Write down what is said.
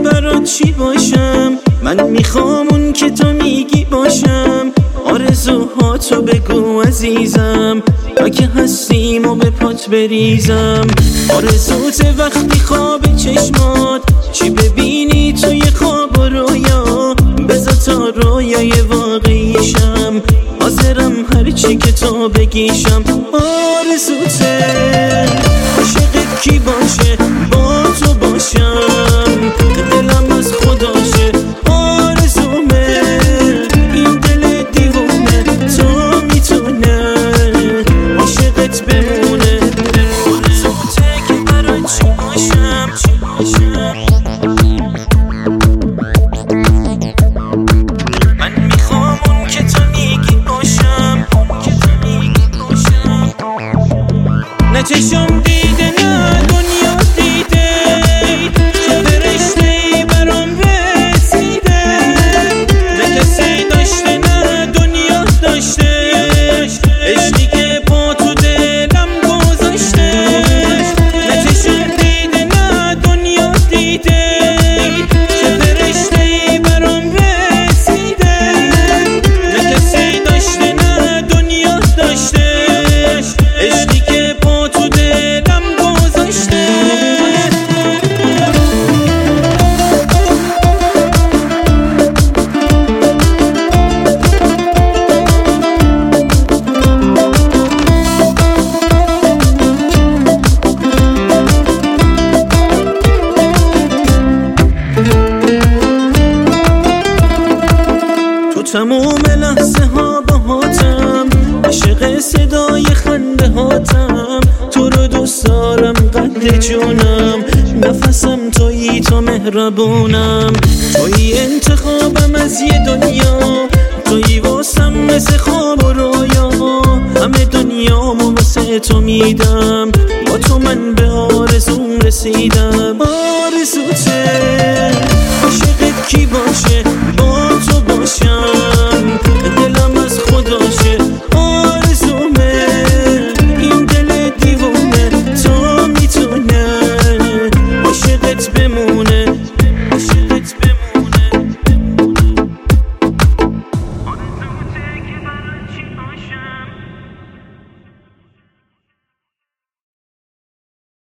برات چی باشم؟ من میخوام اون که تو میگی باشم. آرزوهاتو بگو عزیزم، اگه هستیم و به پات بریزم. آرزوت وقتی خواب چشمات، چی ببینی توی خواب و رویا؟ بذار تا رویای واقعیشم، حاضرم هرچی که تو بگیشم. آرزوته عاشقت کی باشه، با تو باشم، دلم از خداشه. آرزومه این دل دیوونه، تو میتونه عاشقت بمونه. آرزوته که برات چی باشم، چی باشم. من میخوام اون که تو میگی باشم، که تو میگی باشم. نه چشم دیده نه دنیا دیده، چه فرشته‌ای برام رسیده. نه کسی داشته نه دنیا داشته، عشقی که با تو دلم گذاشته. نه چشم دیده نه دنیا دیده، چه فرشته‌ای برام رسیده. نه کسی داشته نه دنیا داشته، عشقی که با تو دلم گذاشته. تو تموم لحظه ها باهاتم، عشق صدای خنده هاتم. تو رو دوست دارم قد جونم، نفسم تویی تو مهربونم. تویی انتخابم از یه دنیا، تویی واسم مثل خواب و رویا. همه دنیامو واسه تو میدم، با تو من به آرزوم رسیدم. آرزوته